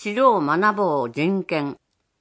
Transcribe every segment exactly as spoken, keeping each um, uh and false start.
知ろう学ぼう人権。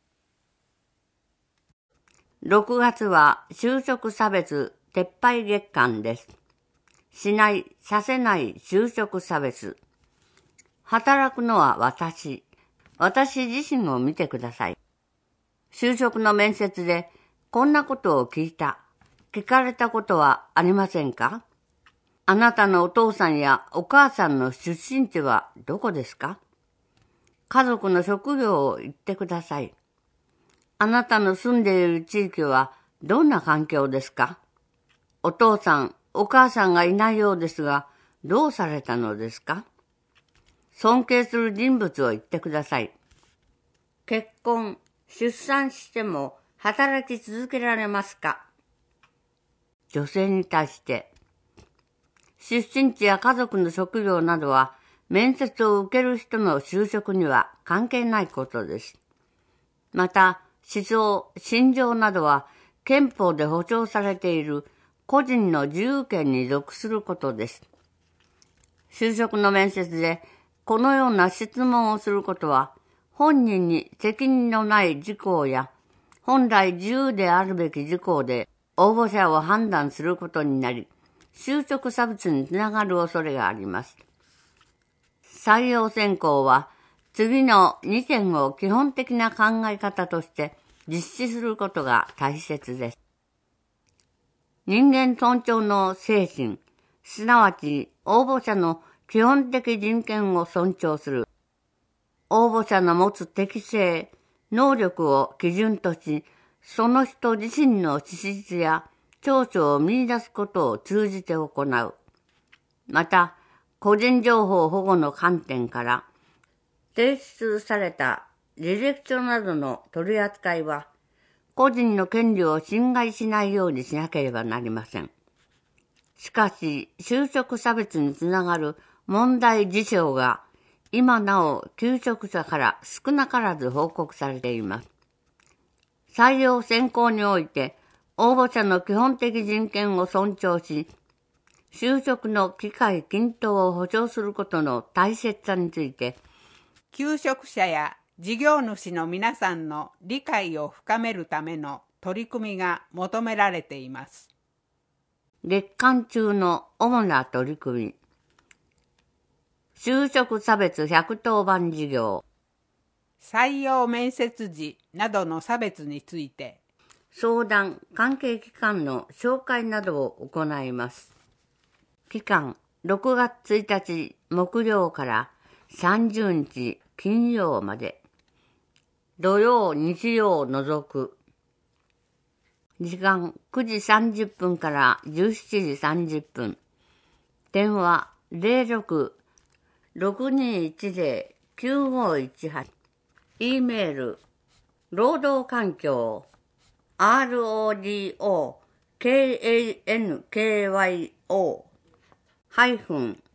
ろくがつは就職差別撤廃月間です。しない、させない就職差別。働くのは私。私自身を見てください。就職の面接でこんなことを聞いた。聞かれたことはありませんか？あなたのお父さんやお母さんの出身地はどこですか？家族の職業を言ってください。あなたの住んでいる地域はどんな環境ですか？お父さん、お母さんがいないようですが、どうされたのですか？尊敬する人物を言ってください。結婚、出産しても働き続けられますか？女性に対して、出身地や家族の職業などは面接を受ける人の就職には関係ないことです。また、思想、信条などは憲法で保障されている個人の自由権に属することです。就職の面接でこのような質問をすることは、本人に責任のない事項や本来自由であるべき事項で応募者を判断することになり、就職差別につながる恐れがあります。採用選考は次のにてんを基本的な考え方として実施することが大切です。人間尊重の精神、すなわち応募者の基本的人権を尊重する。応募者の持つ適性、能力を基準とし、その人自身の資質や長所を見出すことを通じて行う。また、個人情報保護の観点から、提出された履歴書などの取り扱いは、個人の権利を侵害しないようにしなければなりません。しかし、就職差別につながる問題事象が、今なお求職者から少なからず報告されています。採用選考において、応募者の基本的人権を尊重し、就職の機会均等を保障することの大切さについて、 求職者や事業主の皆さんの理解を深めるための取り組みが求められています。 月間中の主な取り組み。就職差別ひゃくとおばん事業。 採用面接時などの差別について、 相談、関係機関の紹介などを行います。期間、ろくがつついたち木曜からさんじゅうにち金曜まで。土曜、日曜を除く。時間くじさんじゅっぷんからじゅうしちじさんじゅっぷん。電話ゼロろく ろくにいちゼロ きゅうごいちはち。E メール、労働環境、アールオーディーオーケーエーエヌケーワイオー ハイフン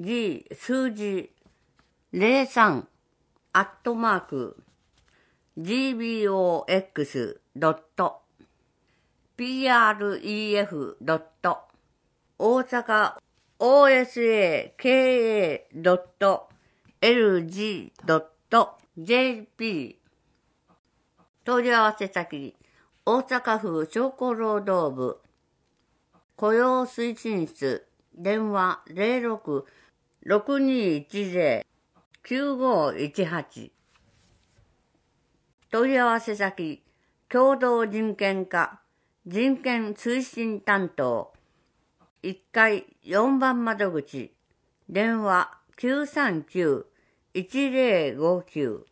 G 数字ゼロさんアットマーク ジービーオーエックスドットピーアールイーエフドット大阪 オーエスエーケーエードットエルジードットジェーピー 問い合わせ先大阪府商工労働部雇用推進室電話ゼロろく ろくにいちゼロ きゅうごいちはち。問い合わせ先共同人権課人権推進担当いっかいよんばん窓口電話きゅうさんきゅう いちゼロごきゅう